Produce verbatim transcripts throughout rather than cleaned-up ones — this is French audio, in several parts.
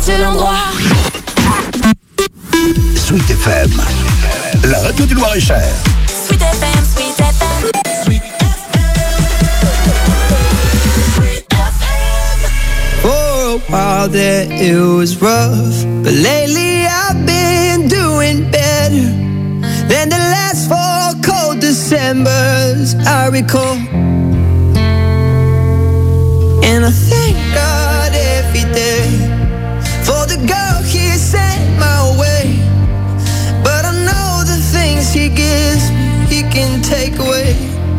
seul endroit. Sweet F M, la radio du Loir-et-Cher. Sweet F M, Sweet F M. Sweet F M. For a while there it was rough, but lately I've been doing better than the last four cold Decembers I recall. And I thank God every day for the girl He sent my way. But I know the things He gives me, He can take away.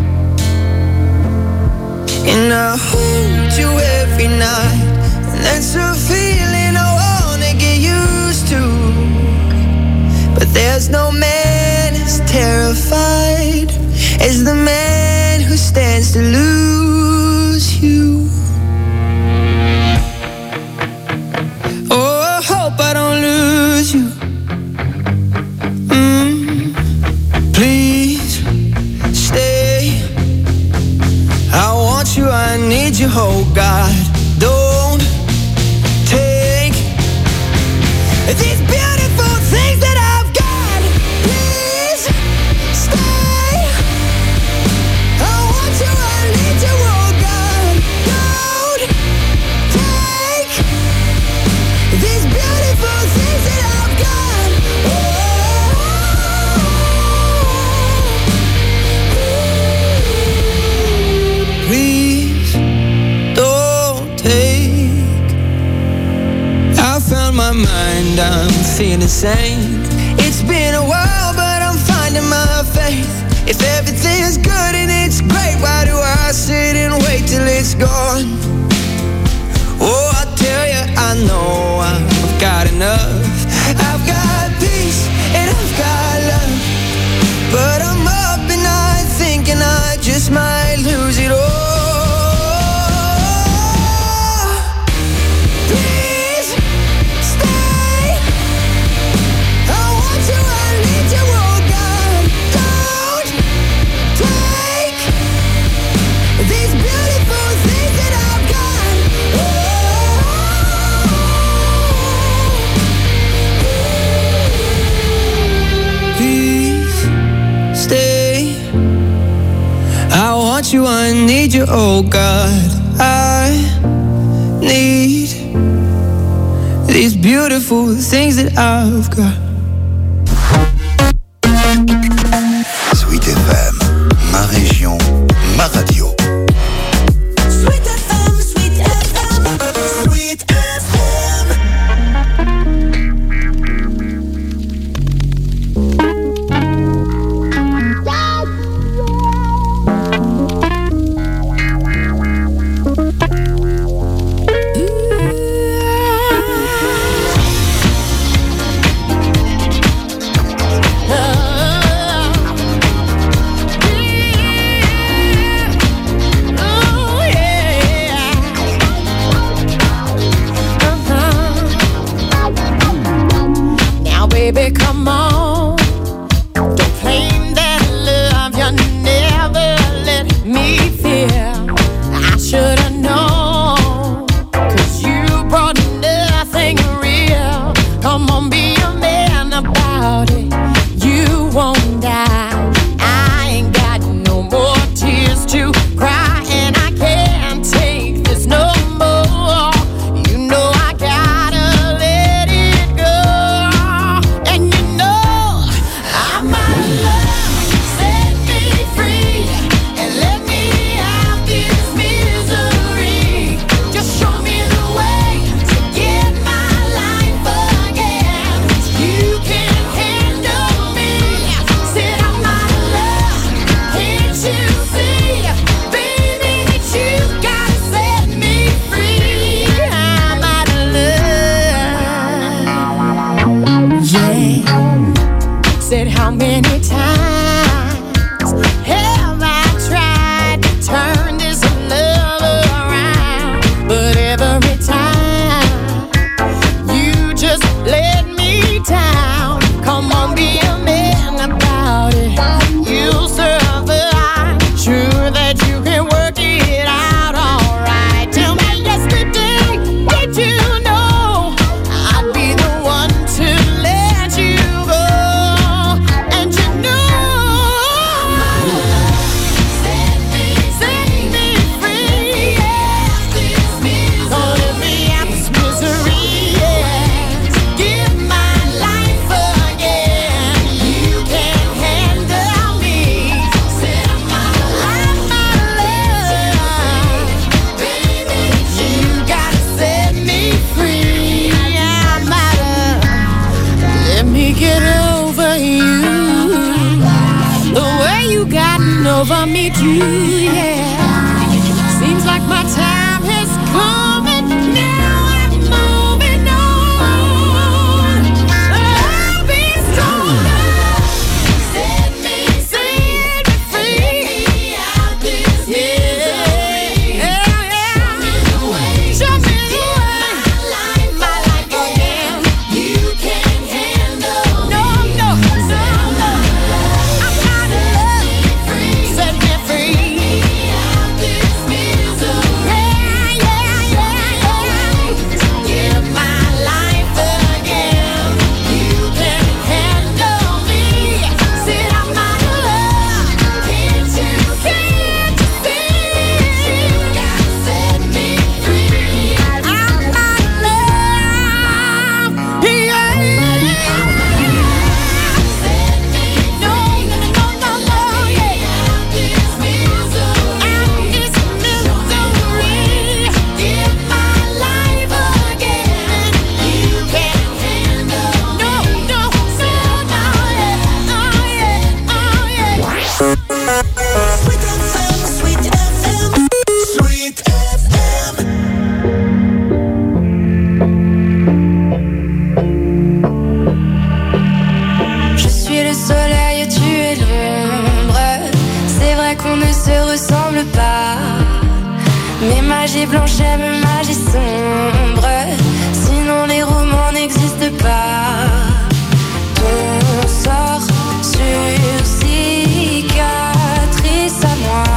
And I hold you every night, and that's a feeling I wanna get used to. But there's no man as terrified as the man who stands to lose you. Oh, I hope I don't lose you. Mm, please stay. I want you, I need you, oh God. Don't take these beautiful things that I've got. Please stay. I want you, I need you, oh God. Don't take these beautiful things that I've got. Oh, please don't take. I found my mind, I'm feeling sane. It's been a while, but I'm finding my faith. If everything's good and it's great, why do I sit and wait till it's gone? Oh, I tell you, I know I've got enough. I've got peace and I've got love, but I'm up and night thinking I just might lose it all. Please stay. I want you, I need you, oh God. Don't take these beautiful things that I've got. Please stay. I want you, I need you, oh God. I need these beautiful things that I've got. Sweet F M, ma région, ma radio. Sweet F M, Sweet F M. Sweet F M. Baby, come on. Don't claim that love you never let me feel. I should've known, 'cause you brought nothing real. Come on, be a man about it. You won't die. I ain't got no more tears to cry, and I can't take this no more. You know I gotta let it go. And you know magie blanche, j'aime magie sombre. Sinon les romans n'existent pas. Ton sort sur cicatrice à moi.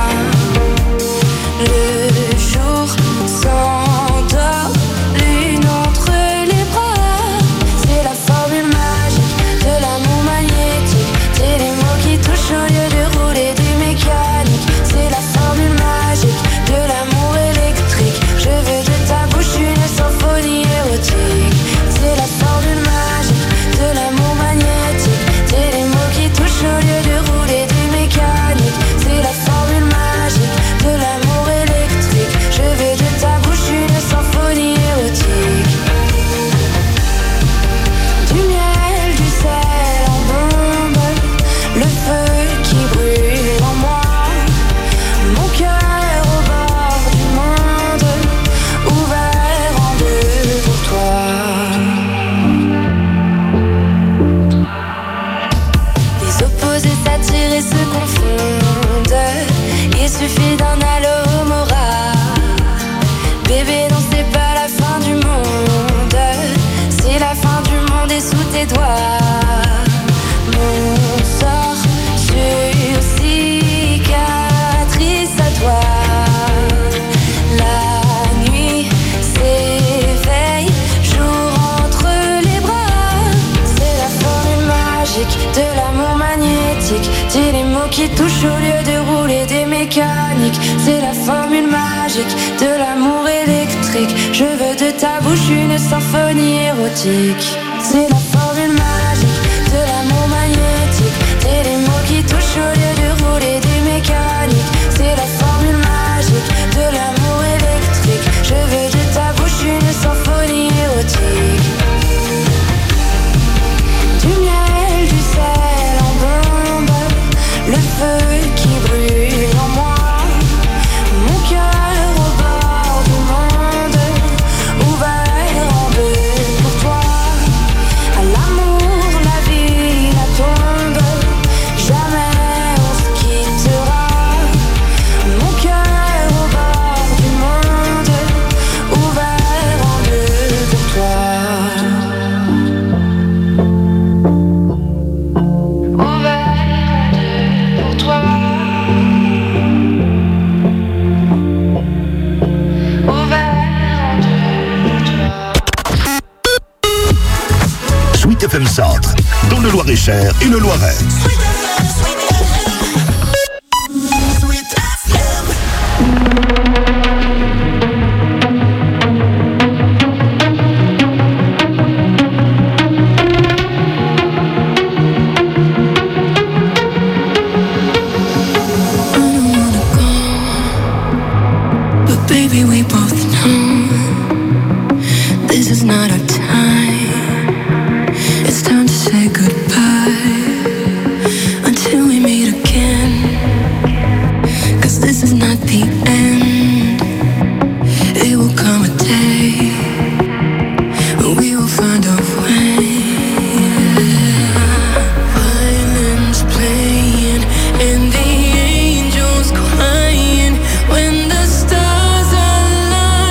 Le jour s'endort, lune entre les bras. C'est la formule magique de l'amour magnétique. C'est les mots qui touchent au lieu de rouler du mécanique. C'est la formule magique de l'amour électrique. Je veux de ta bouche une symphonie érotique. C'est la formule magique de l'amour magnétique. C'est les mots qui touchent au lieu de rouler du mécanique. C'est la formule magique de l'amour électrique. Je veux de ta bouche une symphonie érotique. Du miel, du sel en bombe, le feu qui brûle en moi. Mon cœur au bord du monde, ouvert en deux pour toi. Les opposés s'attirent et se confondent. Il suffit d'un allomora. Bébé, non, c'est pas la fin du monde. C'est la fin du monde est sous tes doigts. Mon sort sur cicatrice à toi. La nuit s'éveille, jour entre les bras. C'est la formule magique de l'amour magnétique. Dis les mots qui touchent au lieu de rouler des mécaniques. C'est la formule magique de l'amour électrique. Je veux de ta bouche une symphonie érotique. C'est la formule magique de l'amour magnétique. C'est les mots qui touchent au lieu de rouler des mécaniques. C'est la formule magique de l'amour électrique. Je veux de ta bouche une symphonie érotique. Du miel, du sel en bombe, le feu qui brûle en moi. Mon cœur au bord du monde, ouvert en deux pour toi. À l'amour, la vie, la tombe, jamais on se quittera. Mon cœur au bord du monde, ouvert en deux pour toi. Ouvert pour toi. Ouvert en deux pour toi. Sweet F M Centre, dans le Loir-et-Cher et le Loiret. Sweet F M, Sweet F M. Sweet F M. But baby, we both know this is not our time. It's time to say goodbye until we meet again. 'Cause this is not the end. It will come a day when we will find a way. Violins playing and the angels crying when the stars align.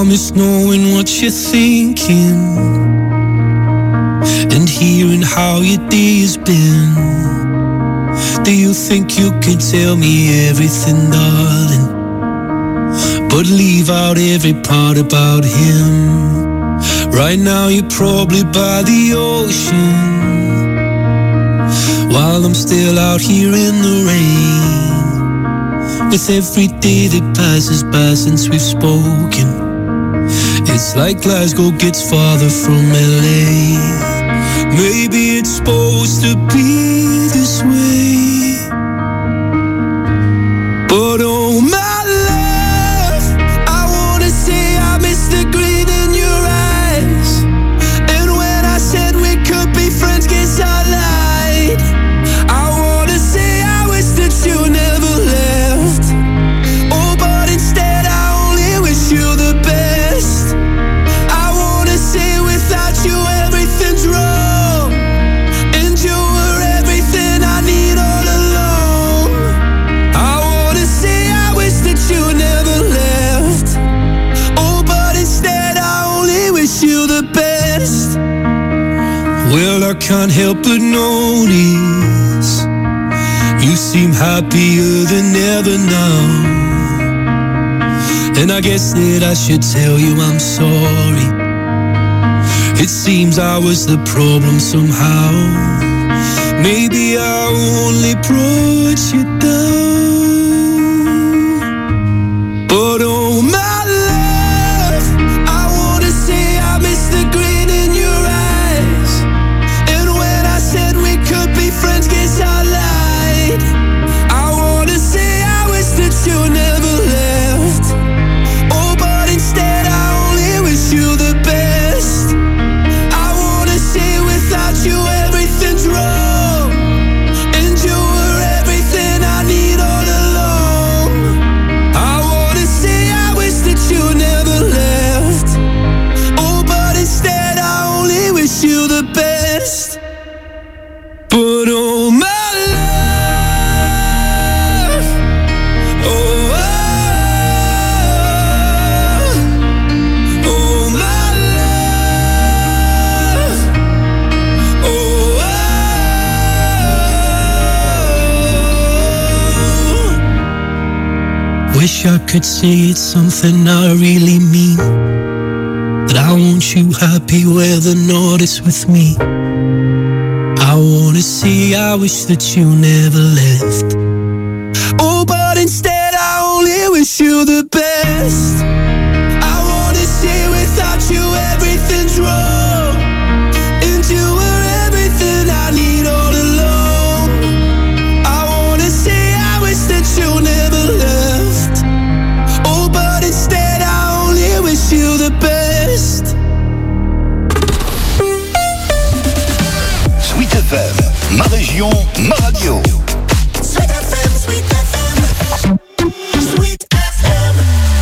I miss knowing what you're thinking and hearing how your day has been. Do you think you can tell me everything, darling, but leave out every part about him? Right now you're probably by the ocean, while I'm still out here in the rain. With every day that passes by since we've spoken, it's like Glasgow gets farther from L A. Maybe it's supposed to be this way, but oh my love, I wanna say I miss the grin in your eyes. And when I said we could be friends, guess I lied. I wanna say I wish that you never left. Oh, but instead I only wish you the best. I wanna say without you everything's wrong, and you were everything I need all along. I wanna say I wish that you never left. Oh, but instead I only wish you the best. Well, I can't help but notice you seem happier than ever now, and I guess that I should tell you I'm sorry. It seems I was the problem somehow. Maybe I only brought you down, but oh my love, I wanna say I miss the grin in your eyes. And when I said we could be friends, guess I lied. I wanna say I wish that you never left. Oh, but instead I only wish you the best. I wanna say without you everything's wrong, and you were everything I need all along. I wanna say I wish that you never left. Oh, but instead I only wish you the best. But oh my love, oh, oh, oh my love, oh, oh. Wish I could say it's something I really mean, that I want you happy where the north is with me. I wanna say I wish that you never left. Oh, but instead I only wish you the best. I wanna say without you everything's wrong, and you were everything I need all along. I wanna say I wish that you never left. Oh, but instead I only wish you the best. Sweet F M, ma région, ma radio. Sweet F M, Sweet F M, Sweet F M.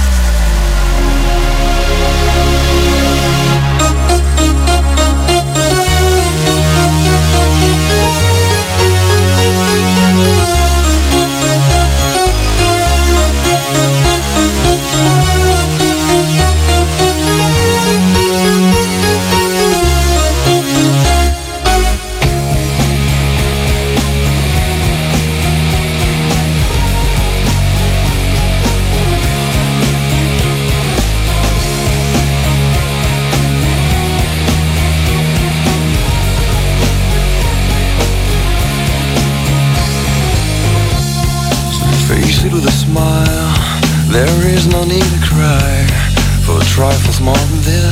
Face it with a smile, there is no need to cry for trifles more than this.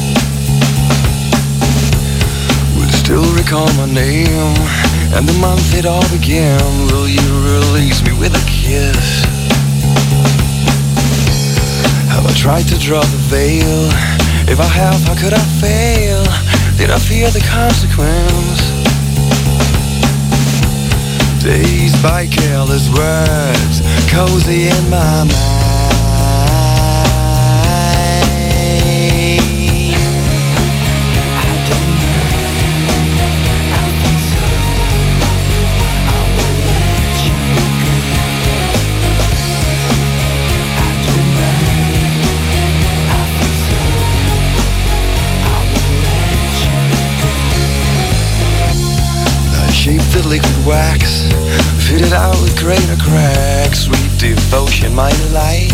Will you still recall my name and the month it all began? Will you release me with a kiss? Have I tried to draw the veil? If I have, how could I fail? Did I fear the consequence? Dazed by careless words, cozy in my mind. I don't know, I think so. I will let you go. I don't know, I think wax, fitted out with greater cracks. Sweet devotion, my delight.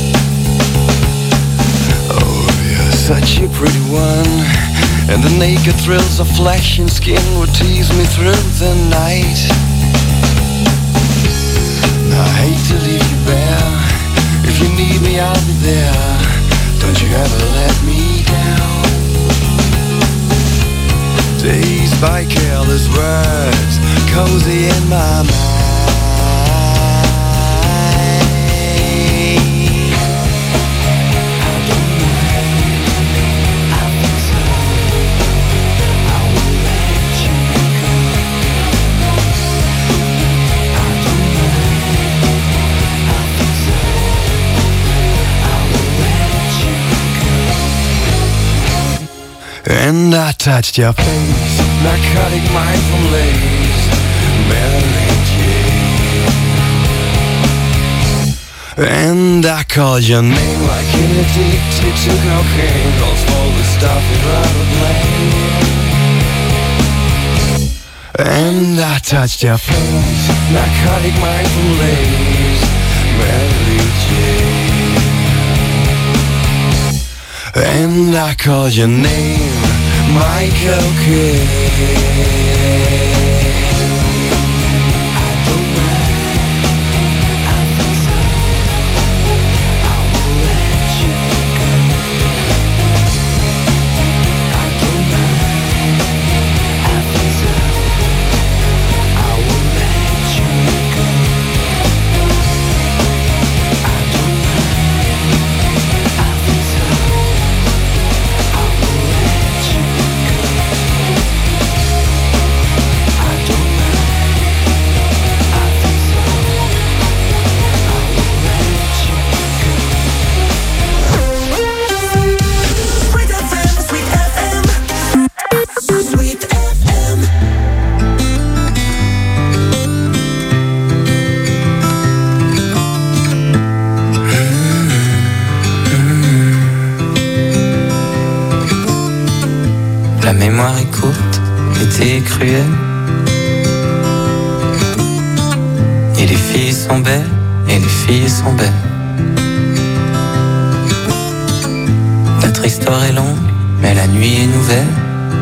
Oh, you're such a pretty one, and the naked thrills of flesh and skin would tease me through the night. Now, I hate to leave you bare. If you need me, I'll be there. Don't you ever let me down. Dazed by careless words, cozy in my mind. And I touched your face, narcotic mind from lace, Mary Jane. And I called your name like an addicted to cocaine, calls for the stuff you'd rather blame. And I touched your face, narcotic mind from lace, Mary Jane. And I called your name, Michael Kidd. La mémoire est courte, l'été est cruel. Et les filles sont belles, et les filles sont belles. Notre histoire est longue, mais la nuit est nouvelle.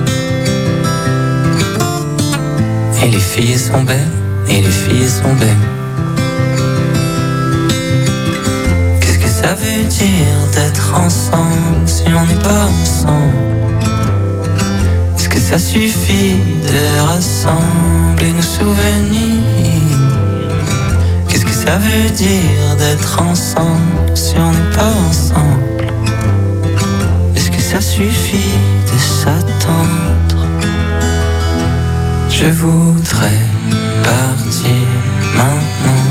Et les filles sont belles, et les filles sont belles. Qu'est-ce que ça veut dire d'être ensemble si on n'est pas ensemble? Est-ce que ça suffit de rassembler nos souvenirs? Qu'est-ce que ça veut dire d'être ensemble si on n'est pas ensemble? Est-ce que ça suffit de s'attendre? Je voudrais partir maintenant,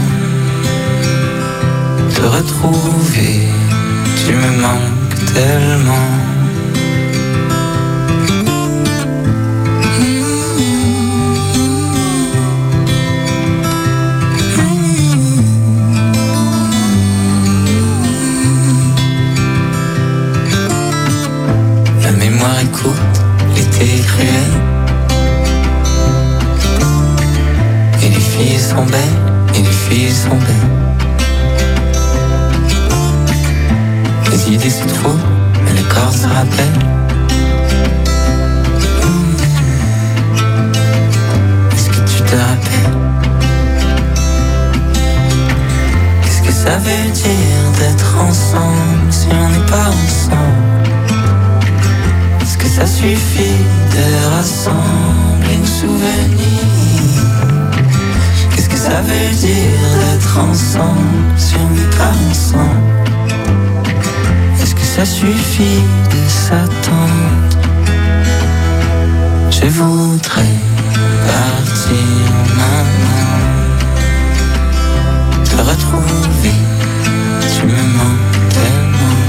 te retrouver, tu me manques tellement. La mémoire est courte, l'été est cruel. Et les filles sont belles, et les filles sont belles. Les idées c'est trop, mais le corps se rappelle. Est-ce que tu te rappelles? Qu'est-ce que ça veut dire d'être ensemble si on n'est pas ensemble? Est-ce que ça suffit de rassembler nos souvenirs? Qu'est-ce que ça veut dire d'être ensemble si on n'est pas ensemble? Est-ce que ça suffit de s'attendre? Je voudrais partir maintenant, te retrouver, tu me manques tellement.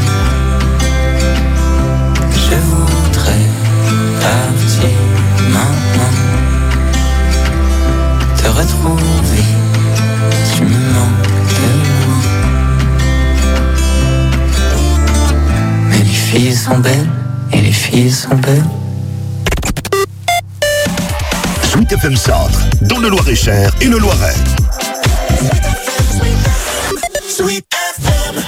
Je voudrais partir maintenant, te retrouver, tu me manques tellement. Mais les filles sont belles, et les filles sont belles. Sweet F M Centre, dans le Loir-et-Cher et le Loiret. Sweet F M.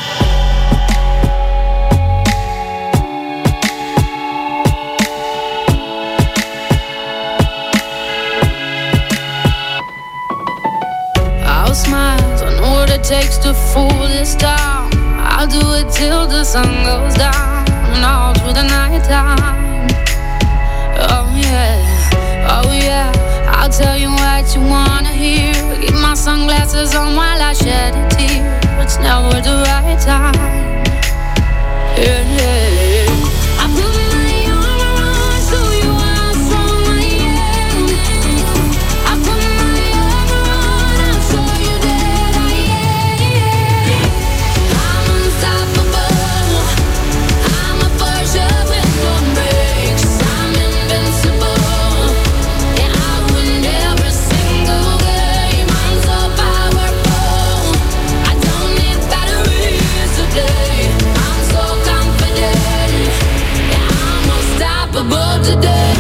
I'll smile, I know what it takes to fool this town. I'll do it till the sun goes down and all through the night time. Oh yeah, oh yeah, I'll tell you what you wanna hear. Keep my sunglasses on while I shed a tear. It's never the right time. Yeah, yeah. I put my arm around, show you how strong I am. I put my arm around, I'll show you that I am. I'm unstoppable. I'm a Porsche with no brakes. I'm invincible. Yeah, I win every single game. I'm so powerful. I don't need batteries to play. I'm so confident. Yeah, I'm unstoppable today.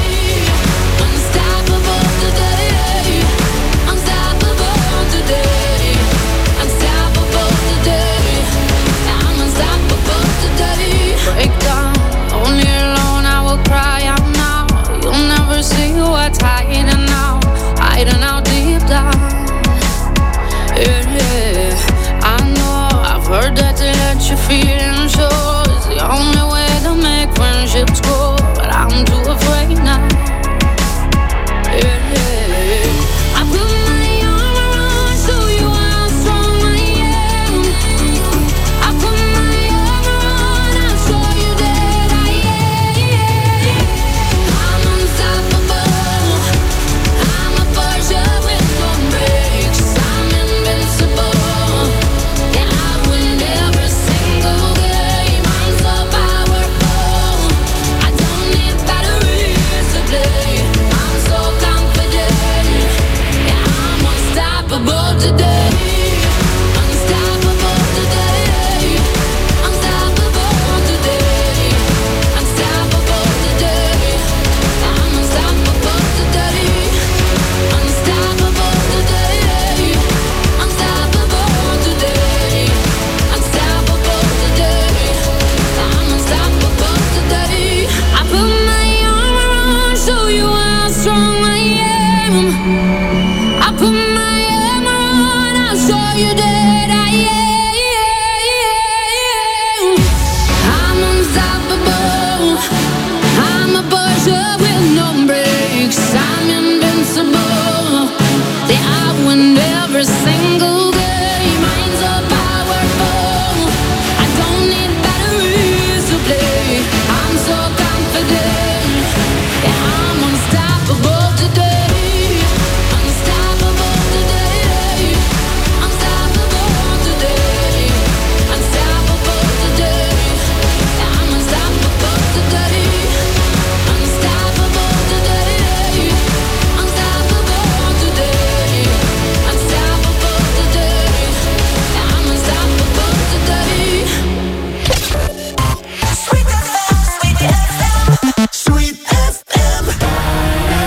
Unstoppable today. Unstoppable today. Unstoppable today. Yeah, I'm unstoppable today. Break down, only alone I will cry out now. You'll never see what's hiding out, hiding out deep down. Yeah, yeah. I know, I've heard that to let your feelings show is the only way to make friendships grow, but I'm too afraid now. Yeah, yeah. I put my arm around, show you how strong I am. I put my arm around, I'll show you that I am. I'm unstoppable. I'm a Porsche with no brakes. I'm invincible. Yeah, I win every single game. I'm so powerful. I don't need batteries to play. I'm so confident. Yeah, I'm unstoppable today. Unstoppable today. Unstoppable today. Unstoppable today. I'm unstoppable today. Unstoppable today. Unstoppable today. Unstoppable today. I'm unstoppable today. I put my arm around, show you how strong I am. I put my arm around, I'll show you that I am. I'm unstoppable. I'm a Porsche with no brakes. I'm invincible. Yeah, I win every single game. I'm so powerful. I don't need batteries to play. I'm so confident. Yeah, I'm unstoppable today. Unstoppable today. Unstoppable today. Unstoppable today. Yeah, I'm unstoppable today. Unstoppable today. Unstoppable today. Unstoppable today. Yeah, I'm unstoppable today. Sweet F M, Sweet F M, Sweet F M.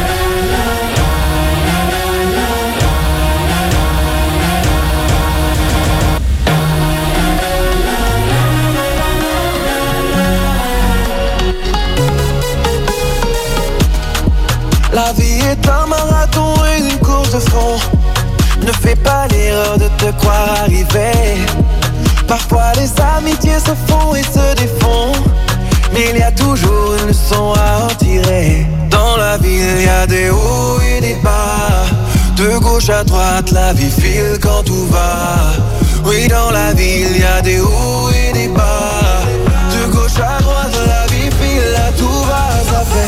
La vie est un marathon et une course de fond. Ne fais pas l'erreur de te croire arrivé. Parfois les amitiés se font et se défont, mais il y a toujours une leçon à en tirer. Dans la vie il y a des hauts et des bas. De gauche à droite la vie file quand tout va. Oui, dans la vie il y a des hauts et des bas. De gauche à droite la vie file, là tout va, ça fait.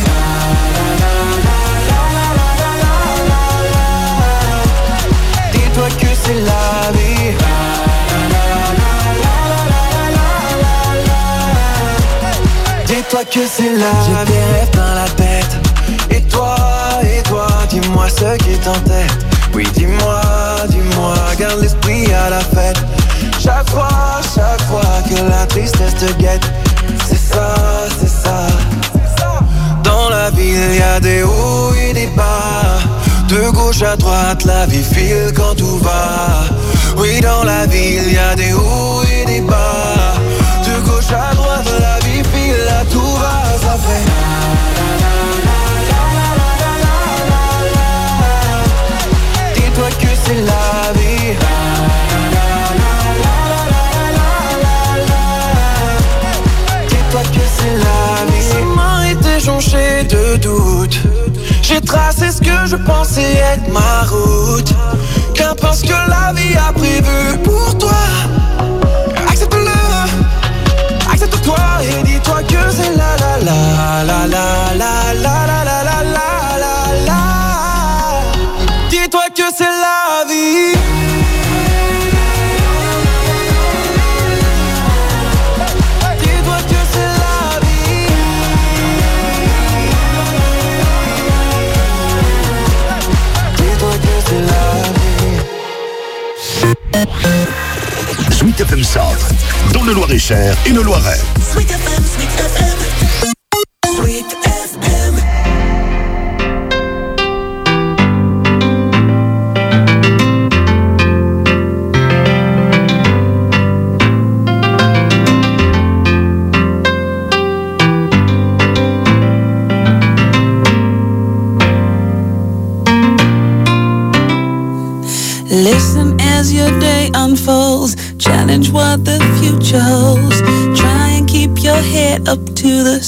Dis-toi que c'est la vie. Dis-toi que c'est la vie. J'ai des rêves dans la tête. Et toi, et toi, dis-moi ce qui t'entête. Oui, dis-moi, dis-moi, garde l'esprit à la fête. Chaque fois, chaque fois que la tristesse te guette. C'est ça, c'est ça. Dans la vie, il y a des hauts et des bas. De gauche à droite, la vie file quand tout va. Oui, dans la ville, y a des hauts et des bas. De gauche à droite, la vie file, là tout va, ça fait. Dis-toi que c'est la vie. Dis-toi que c'est la vie. Mes mains étaient jonchées de doutes. J'ai tracé ce que je pensais être ma route. Qu'importe ce que la vie a prévu pour toi. Accepte-le, accepte-toi et dis-toi que c'est la la la la la la la la la la la la. Dis-toi que c'est la vie. Dis-toi que c'est la vie. Dis-toi que c'est la vie. Sweet F M Centre, dans le Loir-et-Cher et le Loiret. Sweet F M, Sweet F M. Sweet F M. Listen as your day unfolds. Challenge what the future holds. Try and keep your head up to the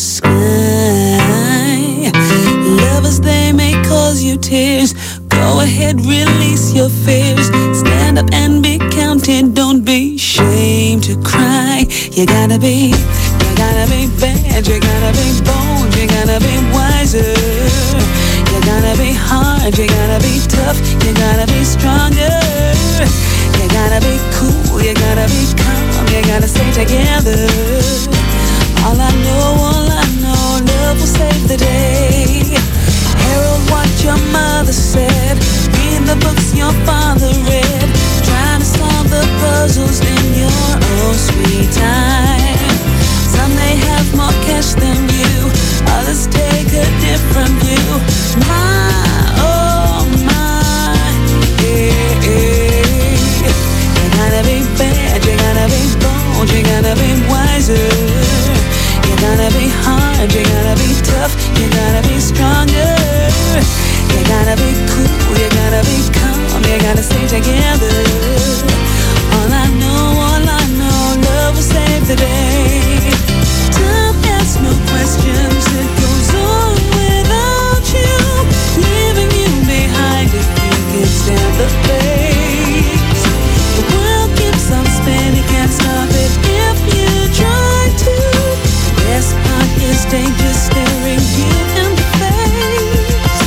sky. Lovers, they may cause you tears. Go ahead, release your fears. Stand up and be counted. Don't be ashamed to cry. You gotta be, you gotta be bad. You gotta be bold. You gotta be wiser. You gotta be hard, you gotta be tough, you gotta be stronger. You gotta be cool, you gotta be calm, you gotta stay together. All I know, all I know, love will save the day. Herald what your mother said, read the books your father read. Trying to solve the puzzles in your own sweet time. Some may have more cash than you, others take a different view. My, oh my, yeah, yeah. You gotta be bad, you gotta be bold, you gotta be wiser. You gotta be hard, you gotta be tough, you gotta be stronger. You gotta be cool, you gotta be calm, you gotta stay together. All I know, all I know, love will save the day. Time asks no questions, it goes on without you, leaving you behind if you can stand the pace. The world keeps on spinning, can't stop it if you try to. The best part is danger staring you in the face.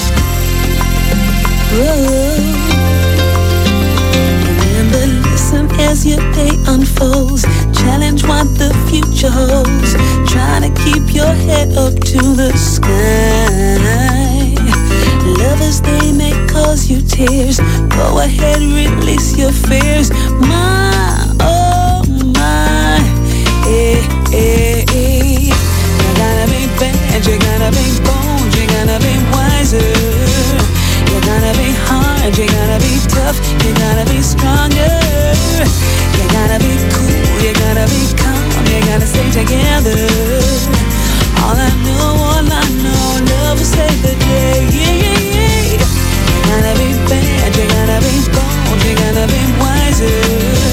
Whoa. Remember, listen as your day unfolds. Challenge what the future holds. Try to keep your head up to the sky. Lovers, they may cause you tears. Go ahead, release your fears. My, oh my, eh, eh, eh. You gotta be bad, you gotta be bold, you gotta be wiser. You gotta be hard, you gotta be tough, you gotta be stronger. You gotta be cool, you gotta be calm, you gotta stay together. All I know, all I know, love will save the day. Yeah, yeah, yeah. You gotta be bad, you gotta be bold, you gotta be wiser.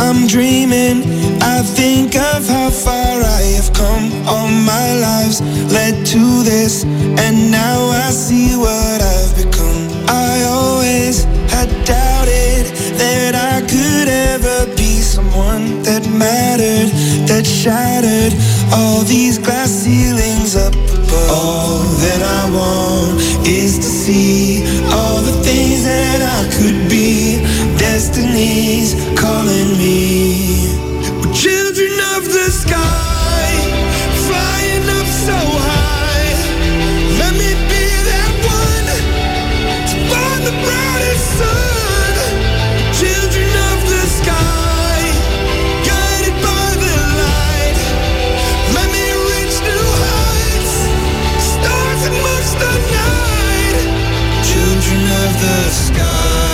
I'm dreaming, I think of how far I have come. All my lives led to this, and now I see what I've become. I always had doubted that I could ever be someone that mattered, that shattered all these glass ceilings up above. All that I want is to see all the things that I could be. Destiny's calling me. We're children of the sky, flying up so high. Let me be that one to find the brightest sun. Children of the sky, guided by the light. Let me reach new heights, stars amongst the night. Children of the sky.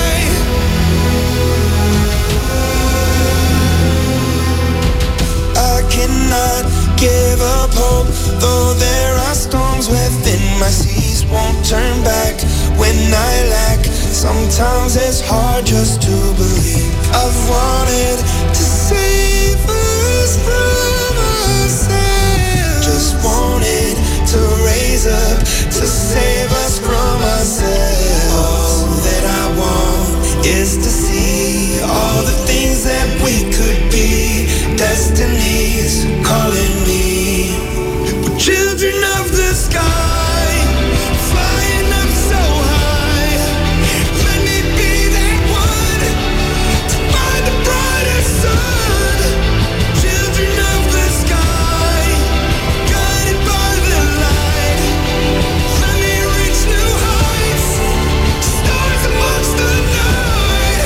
Cannot give up hope, though there are storms within my seas. Won't turn back when I lack. Sometimes it's hard just to believe. I've wanted to save us from ourselves. Just wanted to raise up to save us from ourselves. All that I want is to see all the things that we could be. Destiny's calling me. We're children of the sky, flying up so high. Let me be that one to find the brightest sun. Children of the sky, guided by the light. Let me reach new heights, stars amongst the night.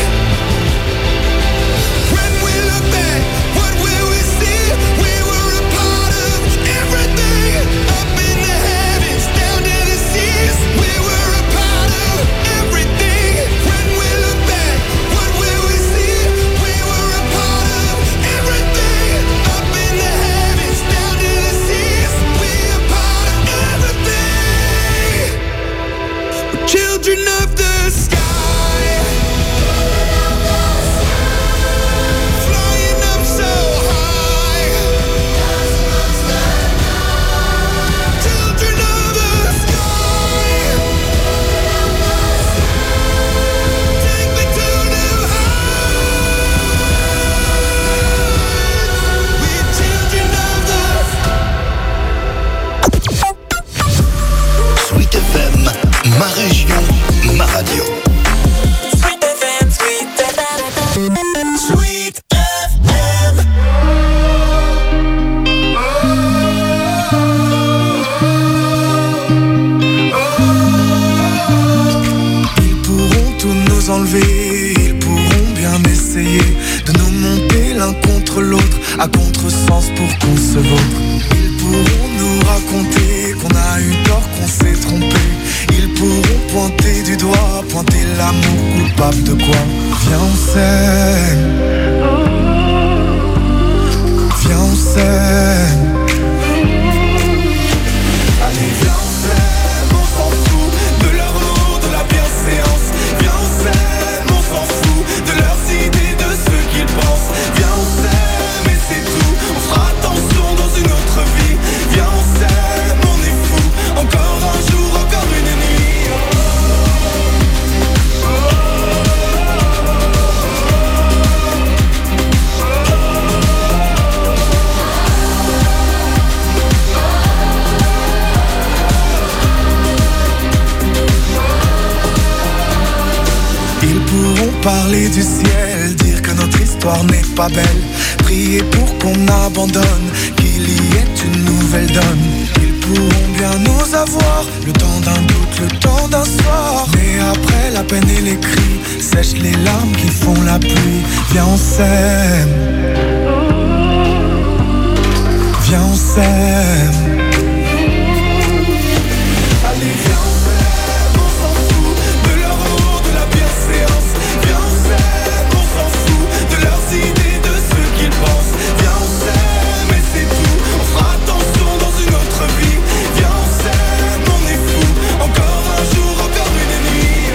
When we look back, what will we see? We were a part of everything, up in the heavens, down to the seas. We were a part of everything. When we look back, what will we see? We were a part of everything, up in the heavens, down to the seas. We are part of everything. We're children of the sky. Flying up so high. Children of the sky. Take me to new heights. We're children of the Sweet F M, ma région, ma radio. Sweet F M, Sweet F M. Sweet F M. Ils pourront tout nous enlever, ils pourront bien essayer de nous monter l'un contre l'autre, à contresens pour qu'on se vautre. Ils pourront nous raconter qu'on a eu tort, qu'on s'est trompé. Ils pourront pointer du doigt, pointer l'amour coupable de quoi. Viens on s'aime, viens on s'aime. Allez viens on s'aime, on s'en fout de leur lot, de la bienséance. Viens on s'aime, on s'en fout de leurs idées, de ce qu'ils pensent. Viens on s'aime et c'est tout, on fera attention dans une autre vie. Viens on s'aime, on est fou, encore un jour, encore une nuit. Ils pourront parler du ciel, dire que notre histoire n'est pas belle, prier pour qu'on abandonne, qu'il y ait une nouvelle donne. Ils pourront bien nous avoir, le temps d'un doute, le temps d'un soir. Mais après la peine et les cris, sèchent les larmes qui font la pluie. Viens on s'aime, viens on s'aime. Allez viens on s'aime, on s'en fout de leur lot, de la bienséance. Viens on s'aime, on s'en fout de leurs idées, de ce qu'ils pensent. Viens on s'aime et c'est tout, on fera attention dans une autre vie. Viens on s'aime, on est fou, encore un jour, encore une nuit.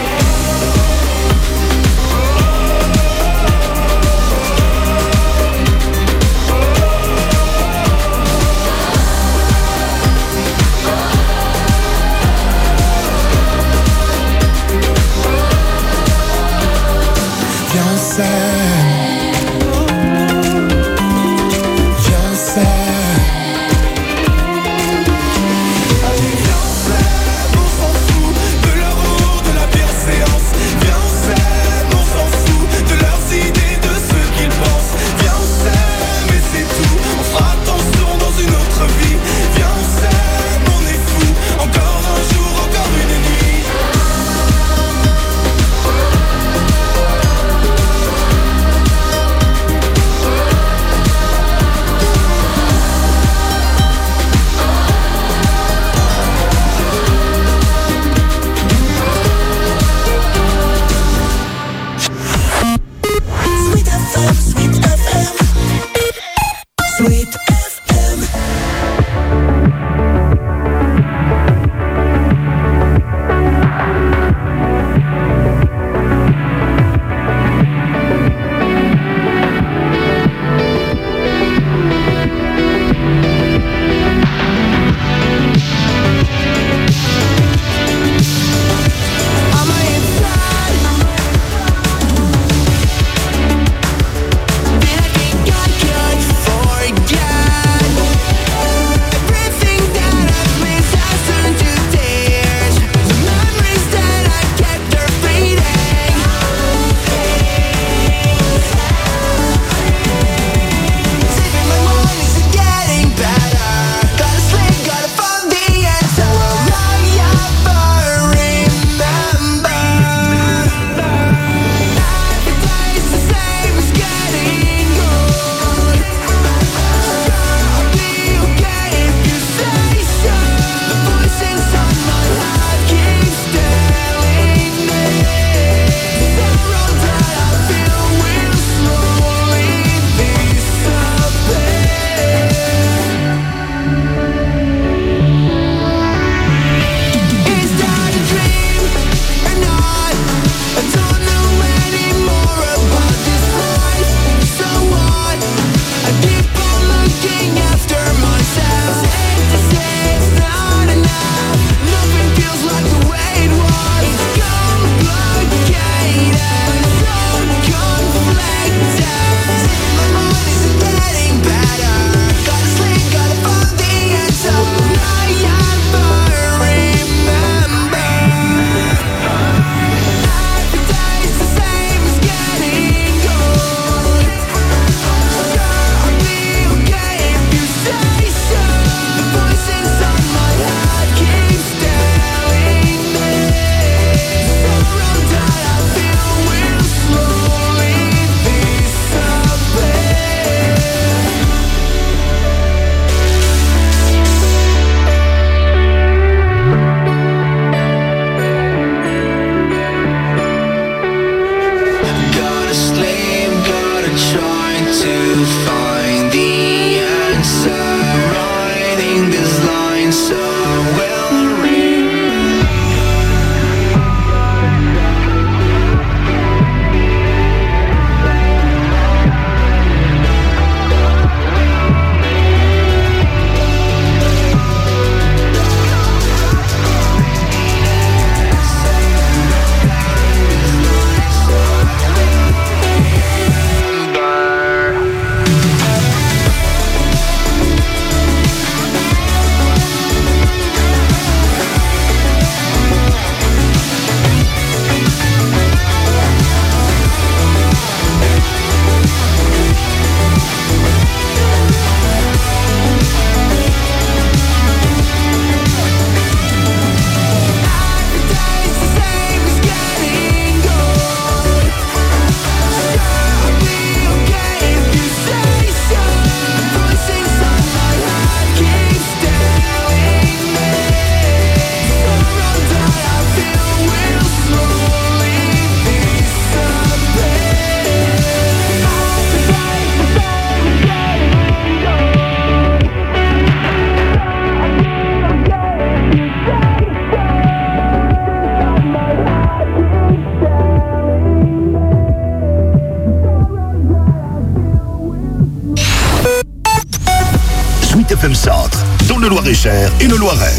le Loir-et-Cher et le Loiret.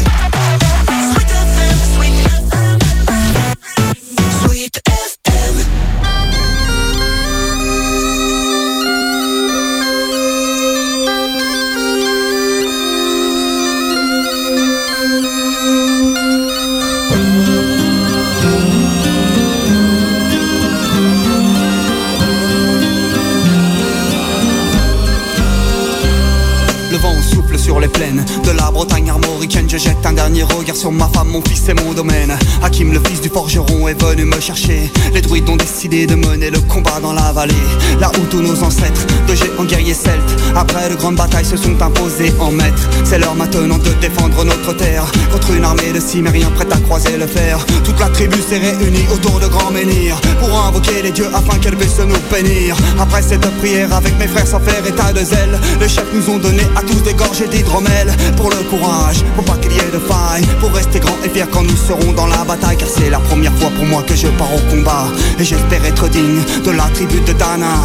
Sur les plaines de la Bretagne armoricaine, je jette un dernier regard sur ma femme, mon fils et mon domaine. Hakim, le fils du forgeron, est venu me chercher. Les druides ont décidé de mener le combat dans la vallée, là où tous nos ancêtres, de géants guerriers celtes, après de grandes batailles se sont imposés en maîtres. C'est l'heure maintenant de défendre notre terre contre une armée de cimériens prête à croiser le fer. Toute la tribu s'est réunie autour de grands menhirs pour invoquer les dieux afin qu'elle puisse nous bénir. Après cette prière avec mes frères sans faire état de zèle, les chefs nous ont donné à tous des gorgées d'hydromel pour le courage, pour pas qu'il y ait de faille, pour rester grand et fier quand nous serons dans la bataille. Car c'est la première fois pour moi que je pars au combat et j'espère être digne de la tribu de Dana.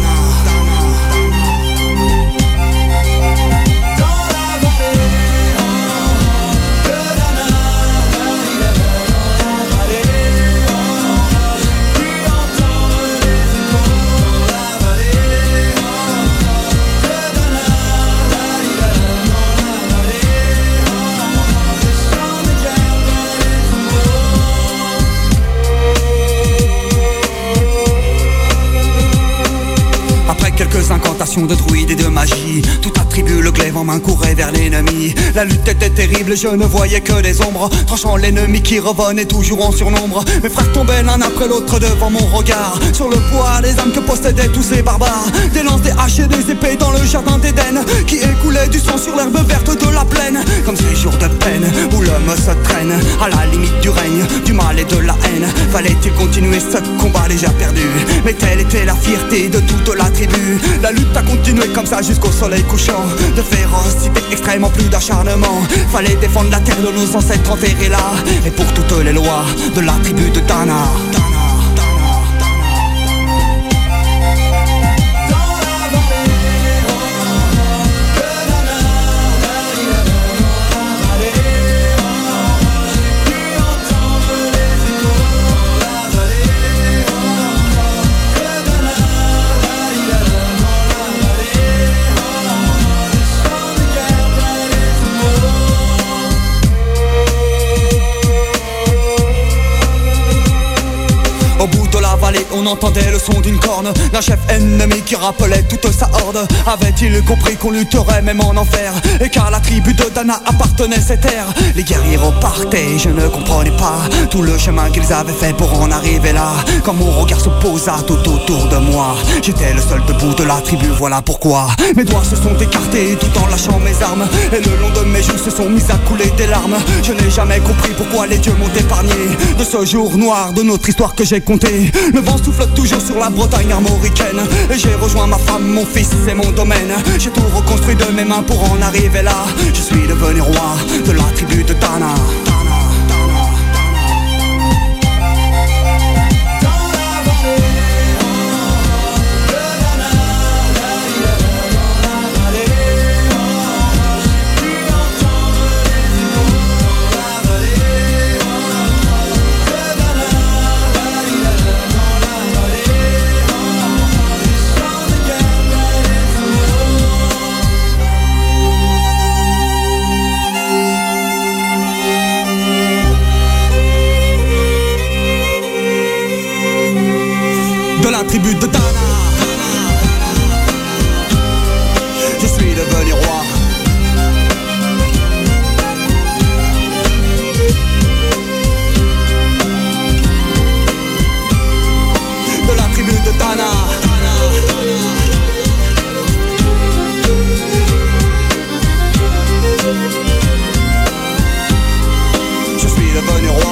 Quelques incantations de druides et de magie, toute la tribu, le glaive en main, courait vers l'ennemi. La lutte était terrible, je ne voyais que des ombres, tranchant l'ennemi qui revenait toujours en surnombre. Mes frères tombaient l'un après l'autre devant mon regard, sur le poids des âmes que possédaient tous ces barbares. Des lances, des haches et des épées dans le jardin d'Éden, qui écoulait du sang sur l'herbe verte de la plaine. Comme ces jours de peine où l'homme se traîne à la limite du règne, du mal et de la haine. Fallait-il continuer ce combat déjà perdu? Mais telle était la fierté de toute la tribu. La lutte a continué comme ça jusqu'au soleil couchant. De férocité extrêmement, plus d'acharnement. Fallait défendre la terre de nos ancêtres enterrés là. Et pour toutes les lois de la tribu de Dana. On entendait le son d'une corne d'un chef ennemi qui rappelait toute sa horde. Avait-il compris qu'on lutterait même en enfer, et qu'à la tribu de Dana appartenait ces terres? Les guerriers repartaient, je ne comprenais pas tout le chemin qu'ils avaient fait pour en arriver là. Quand mon regard se posa tout autour de moi, j'étais le seul debout de la tribu, voilà pourquoi mes doigts se sont écartés tout en lâchant mes armes, et le long de mes joues se sont mis à couler des larmes. Je n'ai jamais compris pourquoi les dieux m'ont épargné de ce jour noir de notre histoire que j'ai compté. Le vent souffle toujours sur la Bretagne armoricaine, et j'ai rejoint ma femme, mon fils et mon domaine. J'ai tout reconstruit de mes mains pour en arriver là. Je suis devenu roi de la tribu de Dana. Tribu de Dana, je suis devenu roi. De la tribu de Dana. Je suis devenu roi.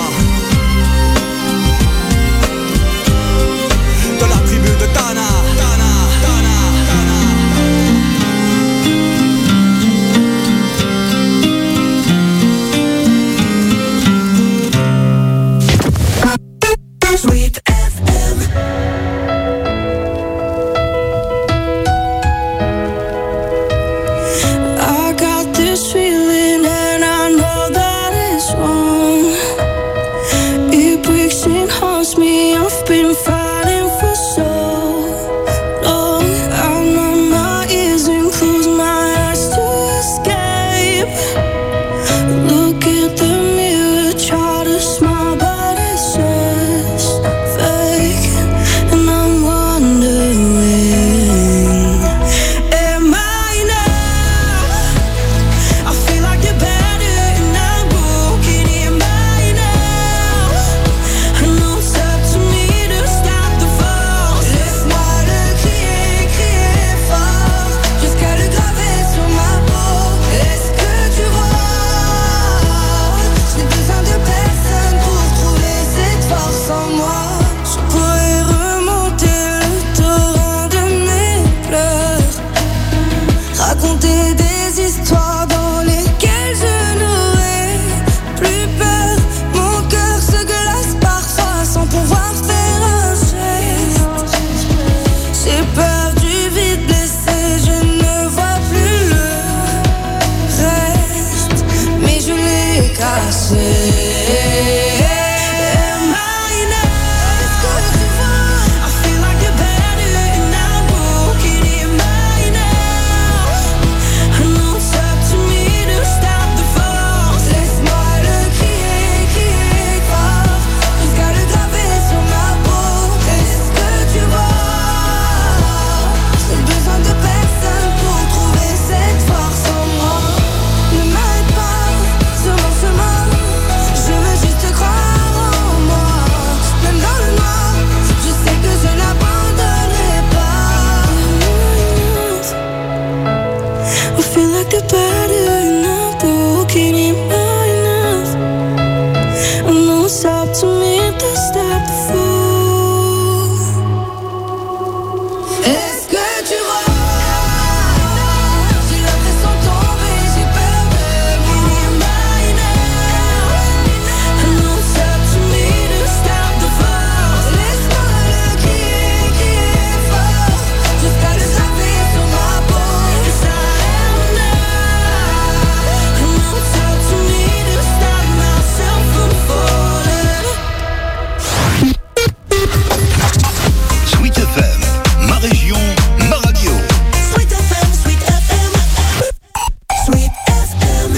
I got this feeling Am I enough? I feel like a better and I'm broken. Am I enough? I know it's up to me to stop the fall. Laisse-moi le crier, crier fort. Jusqu'à le graver sur ma peau. Est-ce que tu vois? J'ai besoin de personne pour trouver cette force en moi. Ne m'arrête pas sur mon chemin. Je veux juste croire en moi. Même dans le noir, je sais que je n'abandonnerai pas. I feel like a better and I'm broken. Am I enough? I know it's up to me to stop the fool. Est-ce que tu vois? J'ai l'impression de tomber, j'ai peur de mourir. Am I enough? I know it's up to me to stop the force. Laisse-moi le crier, crier fort. Jusqu'à le graver sur ma peau. Yes, I am enough. I know it's up to me to stop myself from falling. Sweet F M, ma région, ma radio. Sweet F M, Sweet F M, Sweet F M.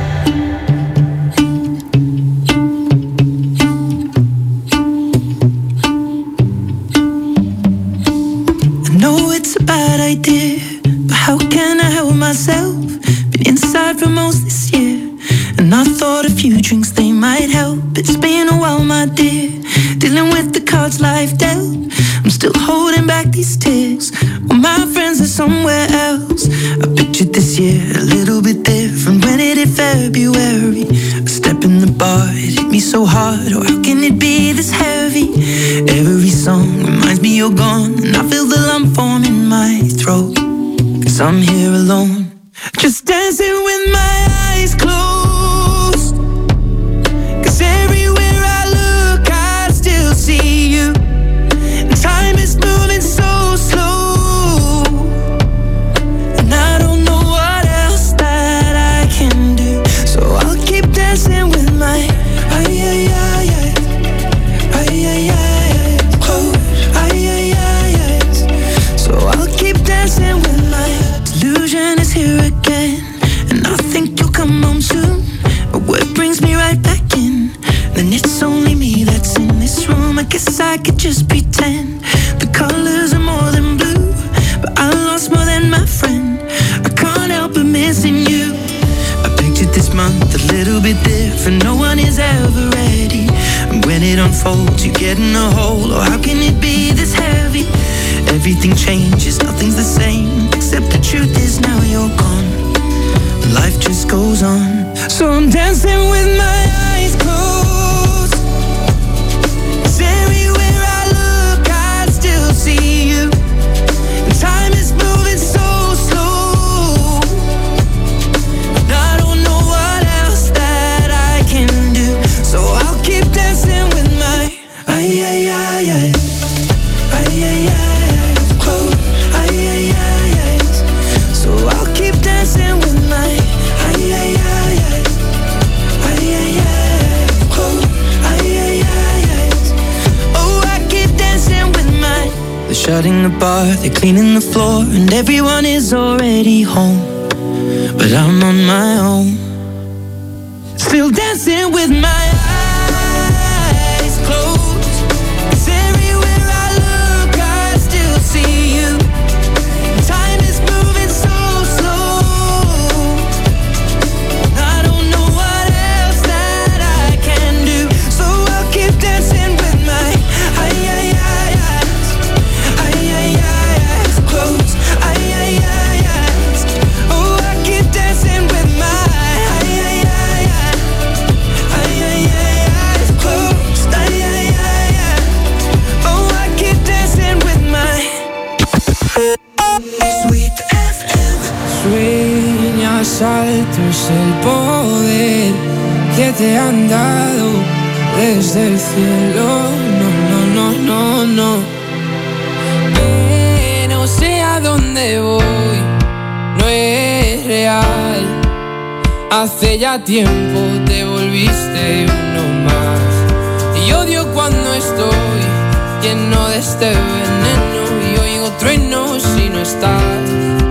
I know it's a bad idea, but how can I help myself? Been inside for most this year, and I thought a few drinks they might help. It's been a while, my dear, dealing with the cards life dealt. I'm still holding back these tears, while my friends are somewhere else. I pictured this year a little bit different. When it hit February, a step in the bar, it hit me so hard. Oh, how can it be this heavy? Every song reminds me you're gone, and I feel the lump form in my throat. Cause I'm here alone, just dancing with my eyes closed. Cause everywhere I look, I still see you. And time is moving so slow, and I don't know what else that I can do. So I'll keep dancing with my ay ay ay ay ay ay ay close ay ay ay ay. So I'll keep dancing with my delusion is here again, and I think you'll come home soon. But what brings me right back in? Then it's only me that's in this room. I guess I could just pretend the colors are more than blue, but I lost more than my friend. I can't help but missing you. I pictured this month a little bit different. No one is ever ready, and when it unfolds, you get in a hole. Oh, how can it be this heavy? Everything changes, nothing's the same, except the truth is now you're gone. Life just goes on, so I'm dancing with my eyes closed. 'Cause everywhere I look, I still see you. And time is moving so slow, and I don't know what else that I can do. So I'll keep dancing with my ay ay ay ay ay ay ay close ay ay ay ay. So I'll keep dancing with my ay ay ay ay ay ay ay close ay ay ay ay. Oh, I keep dancing with my. They're shutting the bar, they're cleaning the floor, and everyone is already home, but I'm on my own, still dancing with my eyes closed. 'Cause everywhere I look, I still see you. Time is moving so slow, I don't know what else that I can do. So I'll keep dancing with my ay ay ay eyes, ay ay ay eyes closed, ay ay ay eyes. Oh, I keep dancing with my ay ay ay ay ay ay ay eyes closed, ay ay ay ay. Oh, I keep dancing with my Sweet F M. Sueñas alto es el poder que te han dado desde el cielo. No, no, no, no, no. Que no sé a dónde voy, no es real. Hace ya tiempo te volviste uno más. Y odio cuando estoy lleno de este veneno y oigo truenos si no estás.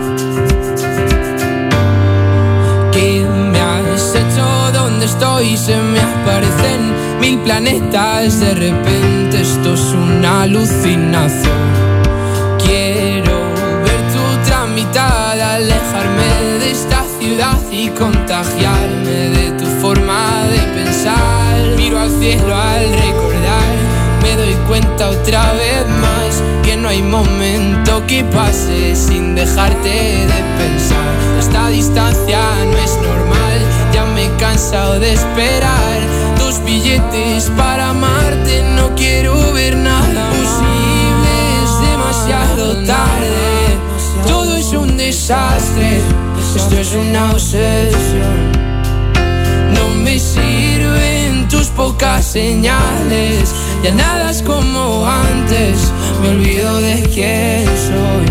¿Qué me has hecho? ¿Dónde estoy? Se me aparecen mil planetas. De repente esto es una alucinación. Quiero ver tu tramitada, alejarme de esta ciudad y contagiarme de tu forma de pensar. Miro al cielo al recordar, me doy cuenta otra vez más que no hay momento que pase sin dejarte de pensar. Esta distancia no es normal, ya me he cansado de esperar tus billetes para amarte. No quiero ver nada posible, es demasiado tarde. Todo es un desastre, esto es una obsesión. No me sirven tus pocas señales, ya nada es como antes, me olvido de quién soy.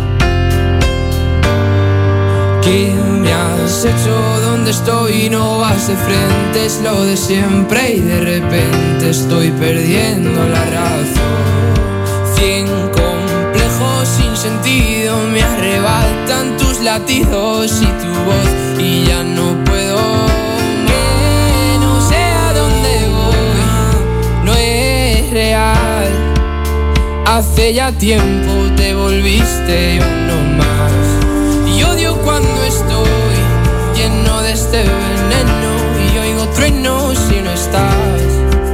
¿Qué me has hecho? ¿Dónde estoy? No vas de frente, es lo de siempre y de repente estoy perdiendo la razón. Cien complejos sin sentido me arrebatan tus latidos y tu voz y ya no puedo. Que no sé a dónde voy, no es real. Hace ya tiempo te volviste uno más. Y odio cuando estoy lleno de este veneno y oigo truenos si no estás.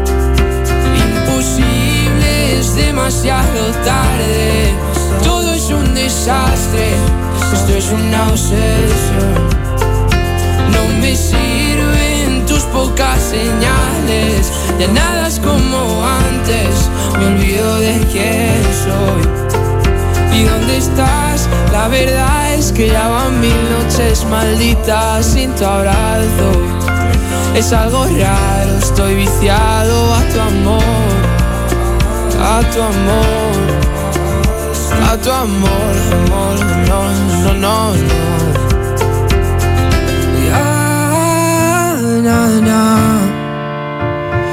Imposible, es demasiado tarde. Todo es un desastre, esto es una obsesión. No me sirven tus pocas señales, ya nada es como antes, me olvido de quién soy. ¿Y dónde estás? La verdad es que ya van mil noches malditas sin tu abrazo. Es algo raro, estoy viciado a tu amor, a tu amor, a tu amor, amor, no, no, no, no. Ya, na, na.